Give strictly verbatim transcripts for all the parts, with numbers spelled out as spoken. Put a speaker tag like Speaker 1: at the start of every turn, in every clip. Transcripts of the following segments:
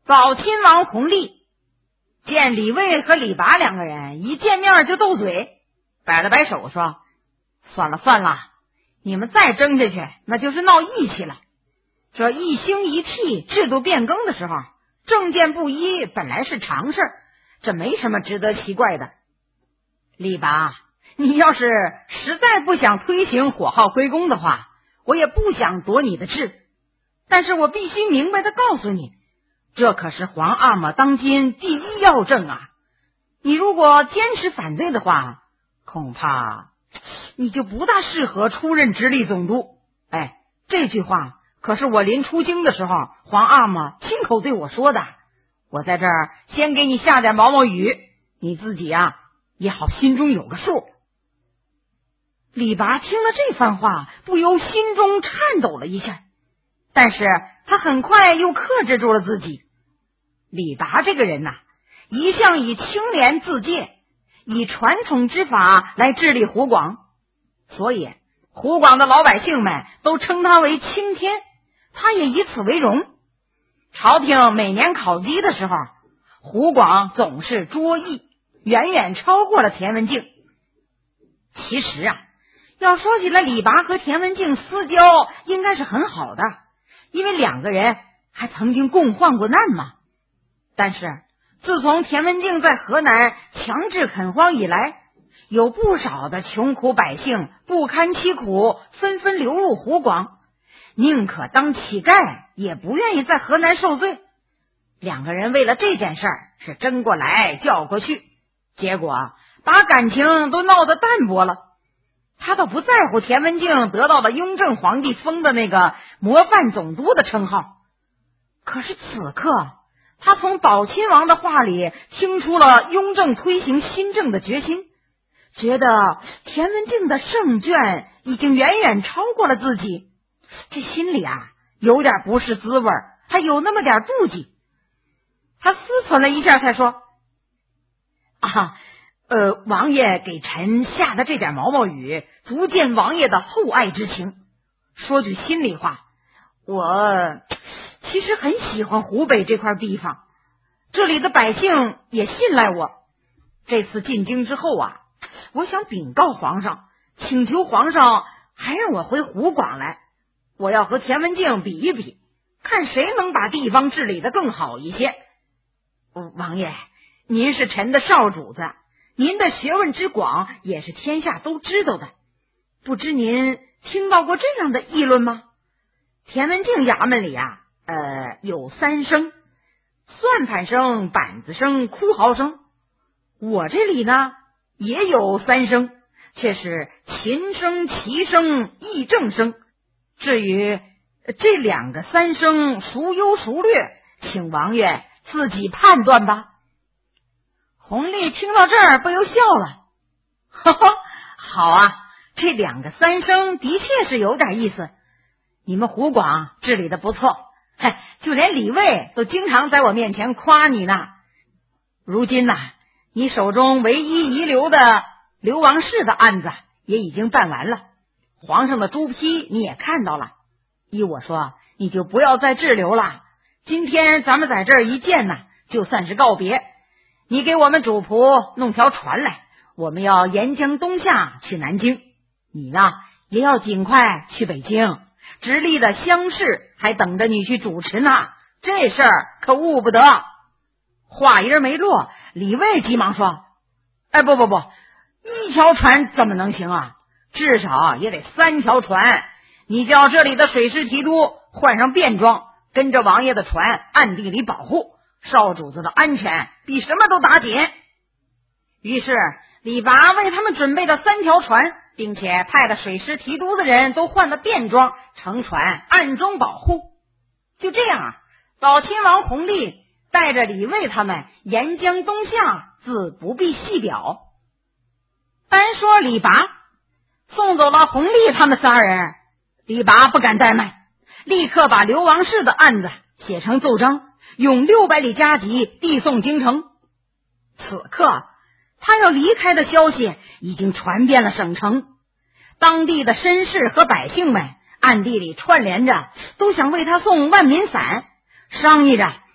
Speaker 1: 早亲王弘历见李卫和李拔两个人一见面就斗嘴，摆了摆手说：算了算了，你们再争下去那就是闹义气了。这一兴一替制度变更的时候，政见不一本来是常事，这没什么值得奇怪的。李拔，你要是实在不想推行火耗归公的话，我也不想夺你的志，但是我必须明白的告诉你，这可是皇阿玛当今第一要政啊！你如果坚持反对的话，恐怕你就不大适合出任直隶总督。哎，这句话可是我临出京的时候，皇阿玛亲口对我说的。我在这儿先给你下点毛毛雨，你自己啊也好心中有个数。李拔听了这番话，不由心中颤抖了一下，但是他很快又克制住了自己。李拔这个人呐、啊，一向以清廉自戒，以传统之法来治理湖广，所以湖广的老百姓们都称他为青天，他也以此为荣。朝廷每年考绩的时候，湖广总是卓异，远远超过了田文镜。其实啊，要说起来，李拔和田文镜私交应该是很好的，因为两个人还曾经共患过难嘛。但是自从田文镜在河南强制垦荒以来，有不少的穷苦百姓不堪其苦，纷纷流入湖广，宁可当乞丐也不愿意在河南受罪。两个人为了这件事儿是争过来叫过去，结果把感情都闹得淡薄了。他倒不在乎田文镜得到了雍正皇帝封的那个模范总督的称号，可是此刻他从宝亲王的话里听出了雍正推行新政的决心，觉得田文镜的胜券已经远远超过了自己，这心里啊有点不是滋味，还有那么点妒忌。他思忖了一下才说：啊，呃，王爷给臣下的这点毛毛雨，足见王爷的厚爱之情。说句心里话，我其实很喜欢湖北这块地方，这里的百姓也信赖我。这次进京之后啊，我想禀告皇上，请求皇上还让我回湖广来，我要和田文镜比一比，看谁能把地方治理得更好一些。王爷，您是臣的少主子，您的学问之广也是天下都知道的，不知您听到过这样的议论吗？田文镜衙门里啊，呃，有三声：算盘声、板子声、哭嚎声。我这里呢也有三声，却是琴声、齐声、议政声。至于这两个三声孰优孰劣，请王爷自己判断吧。弘历听到这儿不由笑了，呵呵，好啊，这两个三声的确是有点意思，你们湖广治理的不错，嘿，就连李卫都经常在我面前夸你呢。如今呐、啊，你手中唯一遗留的流亡士的案子也已经办完了，皇上的朱批你也看到了，依我说你就不要再滞留了，今天咱们在这儿一见呢，就算是告别。你给我们主仆弄条船来，我们要沿江东下去南京。你呢，也要尽快去北京，直隶的乡试还等着你去主持呢，这事儿可误不得。话音没落，李卫急忙说：哎，不不不，一条船怎么能行啊？至少也得三条船。你叫这里的水师提督换上便装，跟着王爷的船暗地里保护，少主子的安全比什么都打紧。于是李拔为他们准备了三条船，并且派了水师提督的人都换了便装，乘船暗中保护。就这样啊，老亲王弘历带着李卫他们沿江东下，自不必细表。单说李拔送走了弘历他们仨人，李拔不敢怠慢，立刻把流亡士的案子写成奏章，用六百里加急递送京城。此刻他要离开的消息已经传遍了省城，当地的绅士和百姓们暗地里串联着，都想为他送万民伞，商议着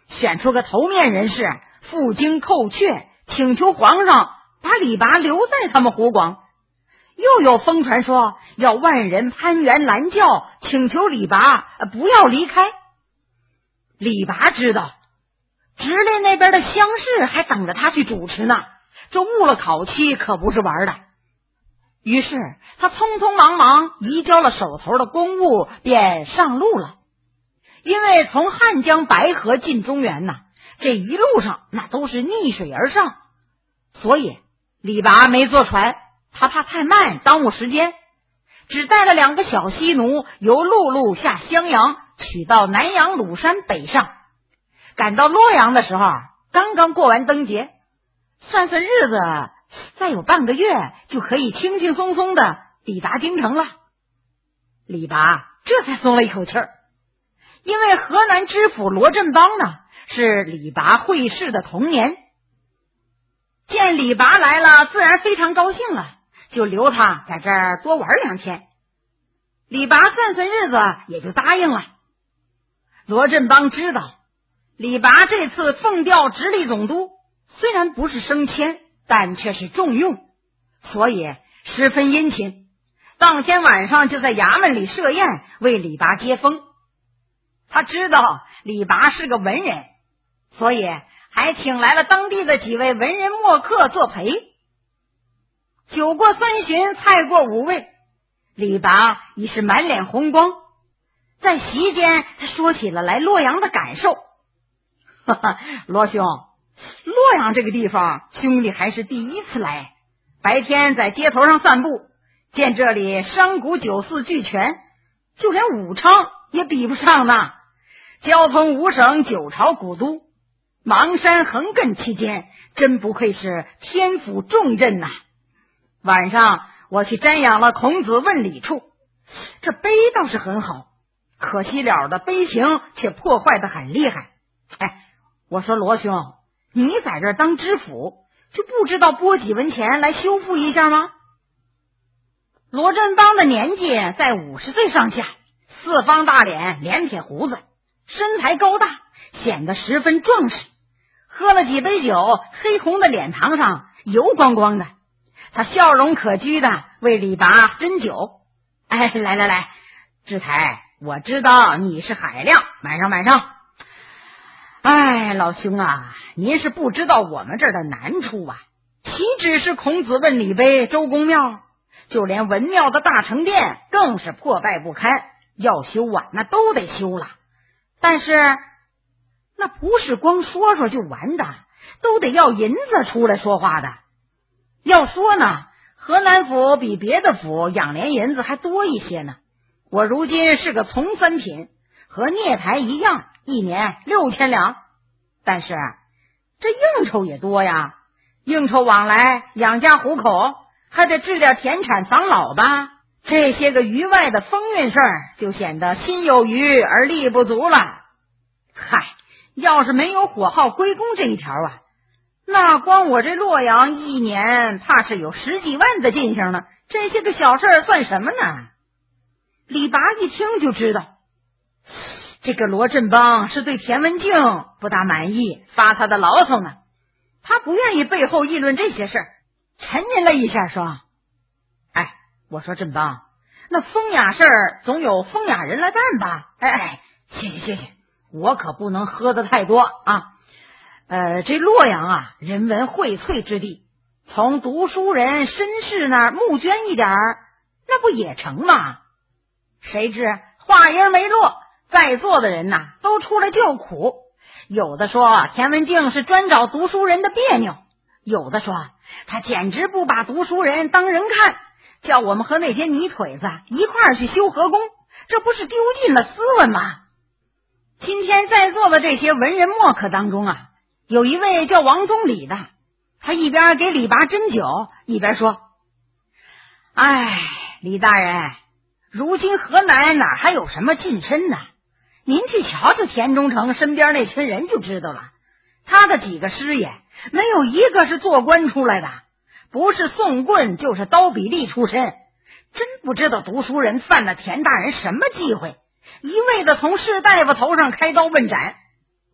Speaker 1: 选出个头面人士，负荆叩阙，请求皇上把李拔留在他们湖广。又有疯传说要万人攀援拦轿，请求李拔不要离开。李拔知道直隶那边的乡试还等着他去主持呢，这误了考期可不是玩的。于是他匆匆忙忙移交了手头的公务，便上路了。因为从汉江白河进中原呐，这一路上那都是逆水而上，所以李拔没坐船，他怕太慢耽误时间，只带了两个小西奴，由陆路下襄阳，取到南阳鲁山北上。赶到洛阳的时候，刚刚过完灯节，算算日子，再有半个月就可以轻轻松松的抵达京城了。李拔这才松了一口气儿，因为河南知府罗振邦呢是李拔会试的同年，见李拔来了，自然非常高兴了，就留他在这儿多玩两天。李拔算算日子，也就答应了。罗振邦知道李拔这次奉调直隶总督，虽然不是升迁，但却是重用，所以十分殷勤。当天晚上就在衙门里设宴，为李拔接风。他知道李拔是个文人，所以还请来了当地的几位文人墨客作陪。酒过三巡，菜过五味，李拔已是满脸红光。在席间，他说起了来洛阳的感受。哈哈，罗兄，洛阳这个地方，兄弟还是第一次来。白天在街头上散步，见这里商贾酒肆俱全，就连武昌也比不上呢。交通五省，九朝古都，邙山横亘其间，真不愧是天府重镇呐。晚上我去瞻仰了孔子问礼处，这碑倒是很好，可惜了的碑亭却破坏得很厉害。哎，我说罗兄，你在这当知府，就不知道拨几文钱来修复一下吗？罗振邦的年纪在五十岁上下，四方大脸，连撇胡子，身材高大，显得十分壮实。喝了几杯酒，黑红的脸庞上油光光的，他笑容可掬的为李拔斟酒。哎，来来来，志才，我知道你是海量，满上满上。哎，老兄啊，您是不知道我们这儿的难处啊！岂止是孔子问礼碑、周公庙，就连文庙的大成殿更是破败不堪，要修啊，那都得修了。但是那不是光说说就完的，都得要银子出来说话的。要说呢，河南府比别的府养廉银子还多一些呢。我如今是个从三品，和聂台一样，一年六千两，但是这应酬也多呀，应酬往来养家糊口，还得治点田产防老吧，这些个余外的风韵事儿就显得心有余而力不足了。嗨，要是没有火耗归公这一条啊，那光我这洛阳一年怕是有十几万的进项呢，这些个小事儿算什么呢？李拔一听就知道这个罗振邦是对田文镜不大满意，发他的牢骚呢。他不愿意背后议论这些事儿，沉吟了一下说：哎，我说振邦，那风雅事儿总有风雅人来办吧？哎哎，谢谢谢谢，我可不能喝得太多啊。呃，这洛阳啊，人文荟萃之地，从读书人绅士那儿募捐一点儿，那不也成吗？谁知话音没落，在座的人呐都出来叫苦。有的说田文镜是专找读书人的别扭，有的说他简直不把读书人当人看，叫我们和那些泥腿子一块儿去修河工，这不是丢尽了斯文吗？今天在座的这些文人墨客当中啊，有一位叫王宗礼的，他一边给李拔斟酒，一边说：哎，李大人，如今河南哪还有什么近身呢？您去瞧瞧田中诚身边那群人就知道了，他的几个师爷没有一个是做官出来的，不是宋棍就是刀比利出身，真不知道读书人犯了田大人什么忌讳，一味的从士大夫头上开刀问斩。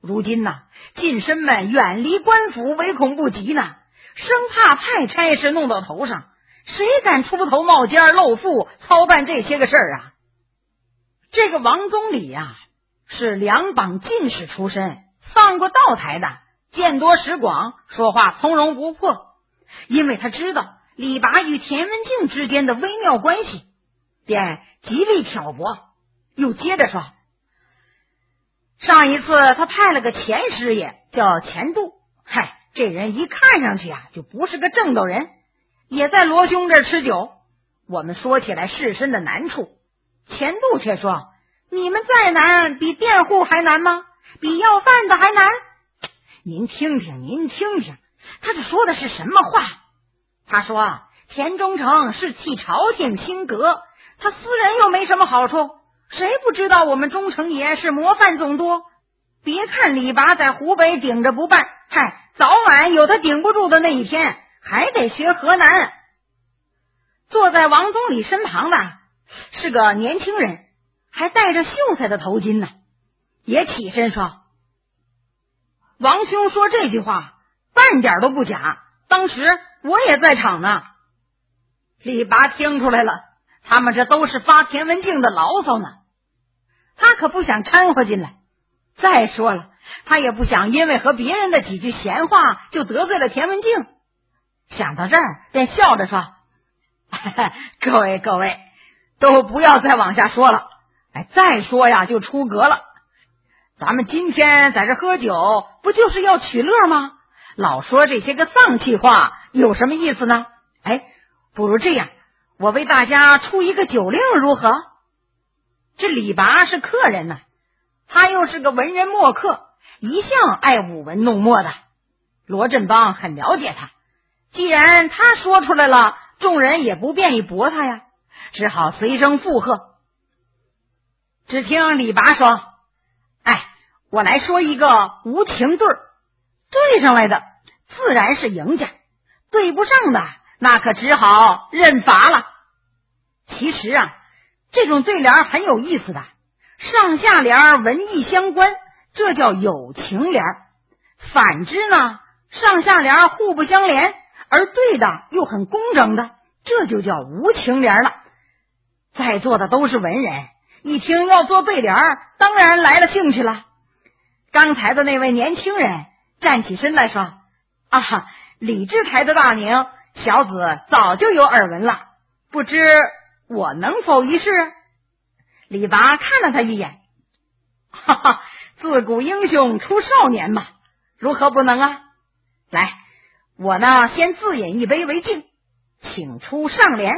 Speaker 1: 如今呐，近身们远离官府，唯恐不及呢，生怕派差事弄到头上，谁敢出头冒尖露富，操办这些个事儿啊？这个王宗礼呀、啊，是两榜进士出身，放过道台的，见多识广，说话从容不迫。因为他知道李拔与田文镜之间的微妙关系，便极力挑拨。又接着说，上一次他派了个钱师爷叫钱度，嗨，这人一看上去啊，就不是个正道人，也在罗兄这儿吃酒。我们说起来士绅的难处，钱度却说，你们再难，比佃户还难吗？比要饭的还难？您听听，您听听，他这说的是什么话？他说田中诚是替朝廷兴革，他私人又没什么好处，谁不知道我们中丞爷是模范总督？别看李拔在湖北顶着不办，嗨，早晚有他顶不住的那一天，还得学河南。坐在王宗礼身旁的是个年轻人，还戴着秀才的头巾呢，也起身说，王兄说这句话半点都不假，当时我也在场呢。李拔听出来了，他们这都是发田文镜的牢骚呢，他可不想掺和进来。再说了，他也不想因为和别人的几句闲话就得罪了田文镜。想到这儿，便笑着说，各位各位都不要再往下说了，哎，再说呀就出格了。咱们今天在这喝酒，不就是要取乐吗？老说这些个丧气话，有什么意思呢？哎，不如这样，我为大家出一个酒令如何？这李拔是客人呢，他又是个文人墨客，一向爱舞文弄墨的。罗振邦很了解他，既然他说出来了，众人也不便意驳他呀，只好随声附和。只听李拔说，哎，我来说一个无情对儿，对上来的自然是赢家，对不上的那可只好认罚了。其实啊，这种对联很有意思的，上下联文意相关，这叫有情联；反之呢，上下联互不相连，而对的又很工整的，这就叫无情联了。在座的都是文人，一听要做对联，当然来了兴趣了。刚才的那位年轻人站起身来说，啊，李治台的大名，小子早就有耳闻了，不知我能否一试？李拔看了他一眼，哈哈，自古英雄出少年嘛，如何不能啊？来，我呢先自饮一杯为敬，请出上联。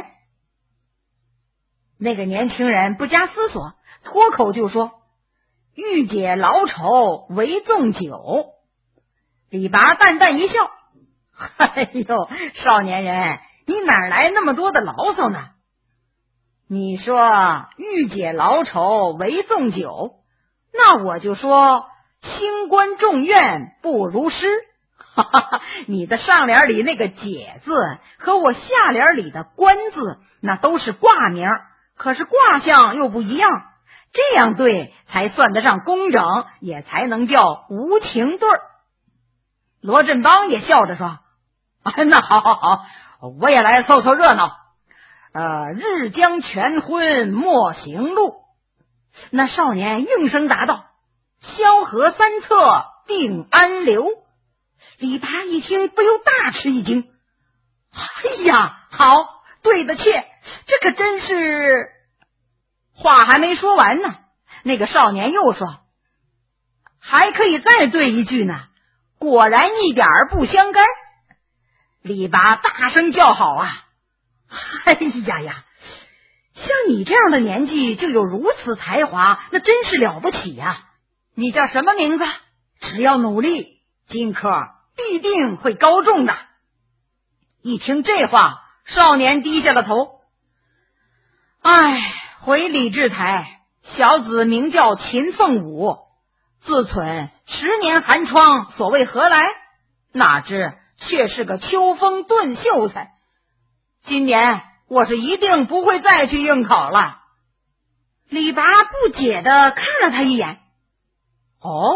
Speaker 1: 那个年轻人不加思索，脱口就说，欲解劳愁唯纵酒。李拔淡淡一笑，哎呦，少年人，你哪来那么多的牢骚呢？你说欲解劳愁唯纵酒，那我就说清官重怨不如诗。哈哈哈，你的上联里那个解字和我下联里的官字，那都是卦名，可是卦象又不一样，这样对才算得上工整，也才能叫无情对儿。罗振邦也笑着说，啊，那好好好，我也来凑凑热闹。呃，日将全昏莫行路。那少年应声答道，萧何三策定安流。李拔一听不由大吃一惊，哎呀，好，对得切，这可真是。话还没说完呢，那个少年又说，还可以再对一句呢，果然一点儿不相干。李拔大声叫好啊，哎呀呀，像你这样的年纪就有如此才华，那真是了不起呀！你叫什么名字？只要努力，今科必定会高中的。一听这话，少年低下了头。哎，回李治台，小子名叫秦凤舞，自忖十年寒窗，所谓何来？哪知却是个秋风顿秀才。今年我是一定不会再去应考了。李拔不解的看了他一眼，哦，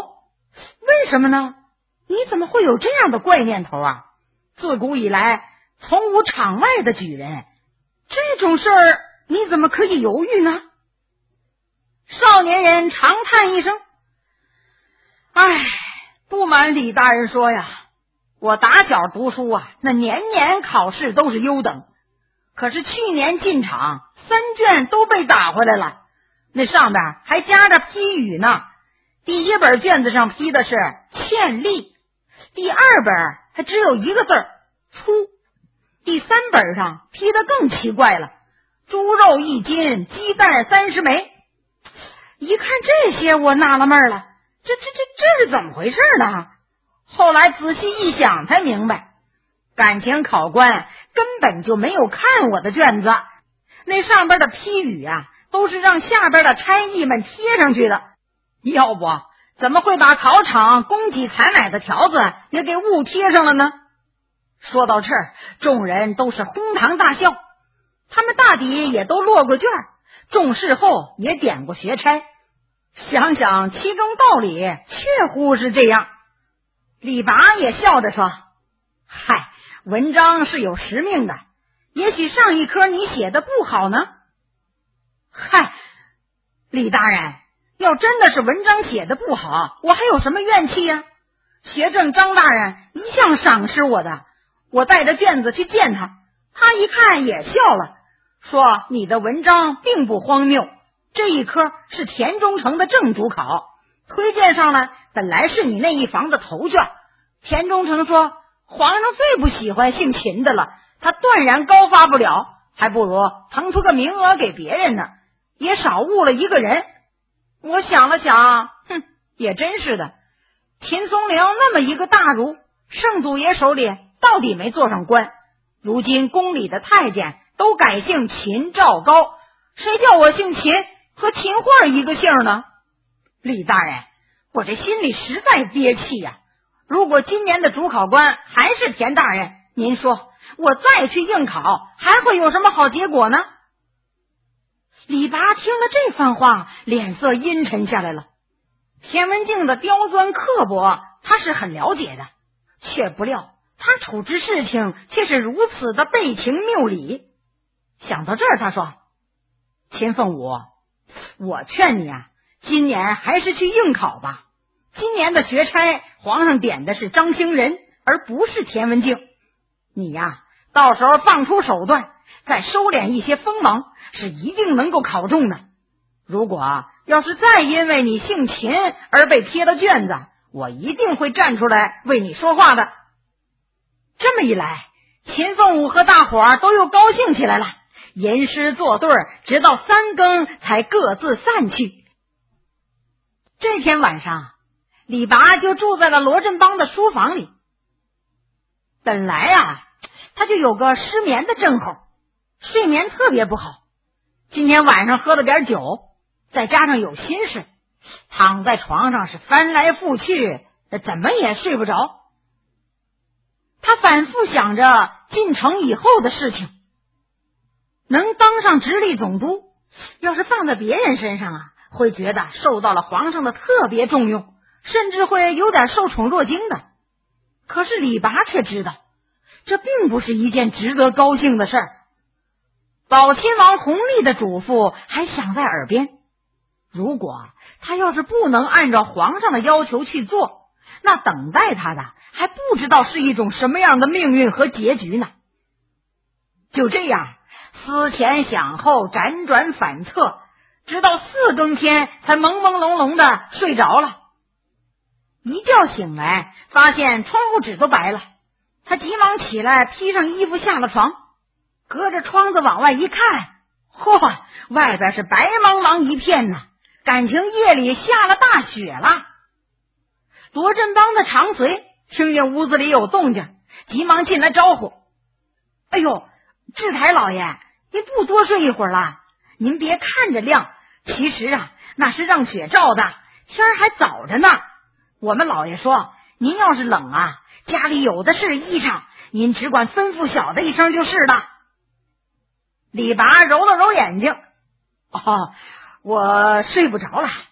Speaker 1: 为什么呢？你怎么会有这样的怪念头啊？自古以来从无场外的举人，这种事儿你怎么可以犹豫呢？少年人长叹一声，唉，不瞒李大人说呀，我打小读书啊，那年年考试都是优等，可是去年进场三卷都被打回来了，那上边还夹着批语呢。第一本卷子上批的是欠力，第二本还只有一个字儿粗，第三本上批的更奇怪了，猪肉一斤，鸡蛋三十枚。一看这些，我纳了闷了，这这这这是怎么回事呢？后来仔细一想才明白，感情考官根本就没有看我的卷子，那上边的批语啊，都是让下边的差役们贴上去的，要不怎么会把考场供给采买的条子也给误贴上了呢？说到这儿，众人都是哄堂大笑，他们大抵也都落过卷，中试后也点过学差，想想其中道理，确乎是这样。李拔也笑着说，嗨，文章是有实命的，也许上一科你写的不好呢。嗨，李大人，要真的是文章写的不好，我还有什么怨气呀？学政张大人一向赏识我的，我带着卷子去见他，他一看也笑了，说你的文章并不荒谬，这一科是田中诚的正主考，推荐上来本来是你那一房的头卷。田中诚说，皇上最不喜欢姓秦的了，他断然高发不了，还不如腾出个名额给别人呢，也少误了一个人。我想了想，哼，也真是的，秦松龄那么一个大儒，圣祖爷手里到底没做上官，如今宫里的太监都改姓秦赵高，谁叫我姓秦，和秦桧一个姓呢？李大人，我这心里实在憋气呀、啊！如果今年的主考官还是田大人，您说我再去应考，还会有什么好结果呢？李拔听了这番话，脸色阴沉下来了。田文镜的刁钻刻薄，他是很了解的，却不料他处置事情却是如此的背情谬理。想到这儿，他说，秦凤舞，我劝你啊，今年还是去应考吧。今年的学差，皇上点的是张兴仁，而不是田文镜。你呀，到时候放出手段，再收敛一些锋芒，是一定能够考中的。如果要是再因为你姓秦而被贴了卷子，我一定会站出来为你说话的。这么一来，秦凤舞和大伙儿都又高兴起来了，吟诗作对，直到三更才各自散去。这天晚上，李拔就住在了罗振邦的书房里。本来啊，他就有个失眠的症候，睡眠特别不好。今天晚上喝了点酒，再加上有心事，躺在床上是翻来覆去，怎么也睡不着。他反复想着进城以后的事情，能当上直隶总督，要是放在别人身上啊，会觉得受到了皇上的特别重用，甚至会有点受宠若惊的。可是李拔却知道，这并不是一件值得高兴的事儿。宝亲王弘历的嘱咐还响在耳边，如果他要是不能按照皇上的要求去做，那等待他的还不知道是一种什么样的命运和结局呢。就这样思前想后，辗转反侧，直到四更天才朦朦胧胧的睡着了。一觉醒来，发现窗户纸都白了，他急忙起来披上衣服下了床，隔着窗子往外一看，嚯，外边是白茫茫一片呐，感情夜里下了大雪了。罗振邦的长随听见屋子里有动静，急忙进来招呼，哎呦，智台老爷，您不多睡一会儿了？您别看着亮，其实啊，那是让雪照的，天儿还早着呢。我们老爷说，您要是冷啊，家里有的是衣裳，您只管吩咐小的一声就是了。李拔揉了揉眼睛，哦，我睡不着了，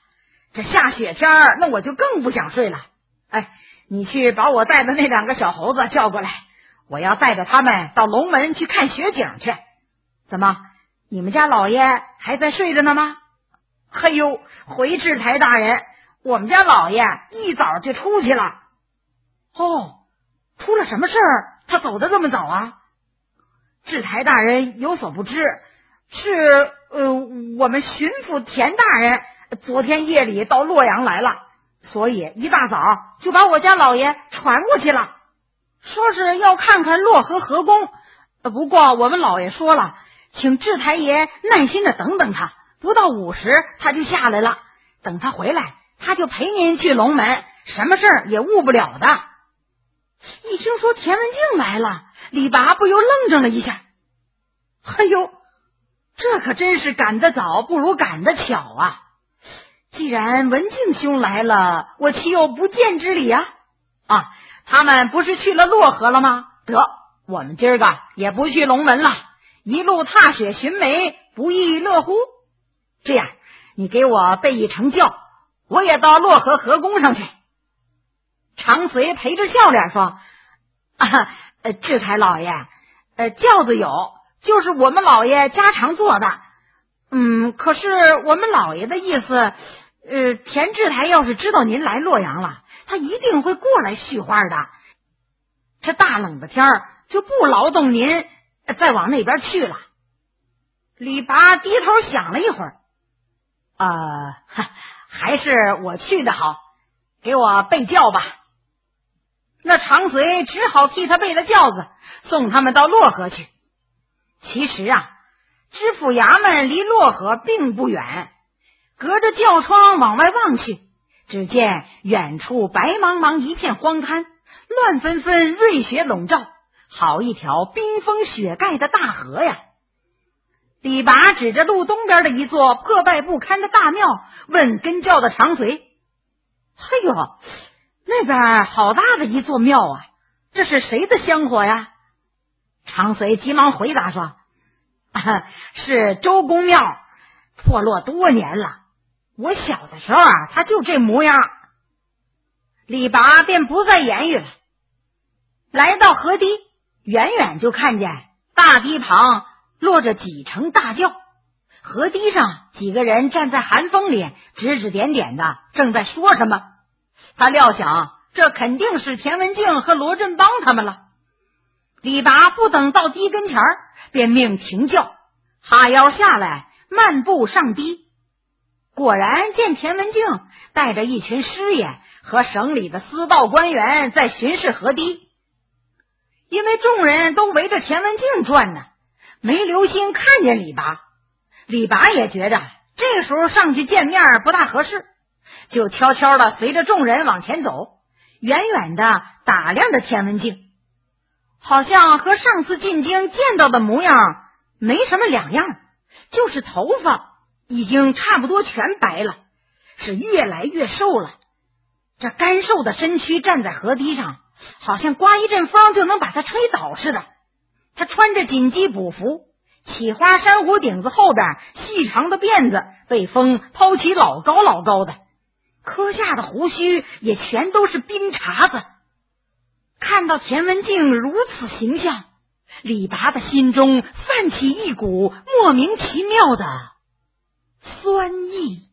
Speaker 1: 这下雪天儿，那我就更不想睡了。哎，你去把我带的那两个小猴子叫过来，我要带着他们到龙门去看雪景去。怎么，你们家老爷还在睡着呢吗？嘿呦，回智台大人，我们家老爷一早就出去了。哦，出了什么事儿？他走得这么早啊？智台大人有所不知，是呃，我们巡抚田大人昨天夜里到洛阳来了，所以一大早就把我家老爷传过去了，说是要看看洛河河宫。不过我们老爷说了，请智台爷耐心的等等他，不到午时他就下来了，等他回来他就陪您去龙门，什么事儿也误不了的。一听说田文镜来了，李拔不由愣怔了一下。哎呦，这可真是赶得早不如赶得巧啊！既然文镜兄来了，我岂有不见之理啊？啊，他们不是去了洛河了吗？得，我们今儿个也不去龙门了，一路踏雪寻梅，不亦乐乎？这样，你给我备一乘轿，我也到洛河河宫上去。长随陪着笑脸说：“啊，呃，智台老爷，呃，轿子有，就是我们老爷家常坐的。嗯，可是我们老爷的意思，呃，田智台要是知道您来洛阳了，他一定会过来续花的。这大冷的天儿，就不劳动您再往那边去了。”李拔低头想了一会儿，呃，还是我去的好，给我备轿吧。那长随只好替他备了轿子，送他们到洛河去。其实啊，知府衙门离洛河并不远，隔着轿窗往外望去，只见远处白茫茫一片荒滩，乱纷纷，瑞雪笼罩，好一条冰封雪盖的大河呀。李拔指着路东边的一座破败不堪的大庙，问跟轿的长随：“哎呦，那边好大的一座庙啊，这是谁的香火呀？”长随急忙回答说：“啊，是周公庙，破落多年了，我小的时候啊，他就这模样。”李拔便不再言语了。来到河堤，远远就看见大堤旁落着几乘大轿，河堤上几个人站在寒风里，指指点点的，正在说什么。他料想这肯定是田文镜和罗振邦他们了。李拔不等到堤跟前儿，便命停轿，哈腰下来，漫步上堤。果然见田文镜带着一群师爷和省里的司道官员在巡视河堤。因为众人都围着田文镜转呢，没留心看见李拔。李拔也觉着这时候上去见面不大合适，就悄悄的随着众人往前走，远远的打量着田文镜，好像和上次进京见到的模样没什么两样，就是头发已经差不多全白了，是越来越瘦了。这干瘦的身躯站在河堤上，好像刮一阵风就能把他吹倒似的。他穿着锦鸡补服，起花珊瑚顶子后边细长的辫子被风抛起老高老高的，磕下的胡须也全都是冰碴子。看到田文镜如此形象，李拔的心中泛起一股莫名其妙的酸意。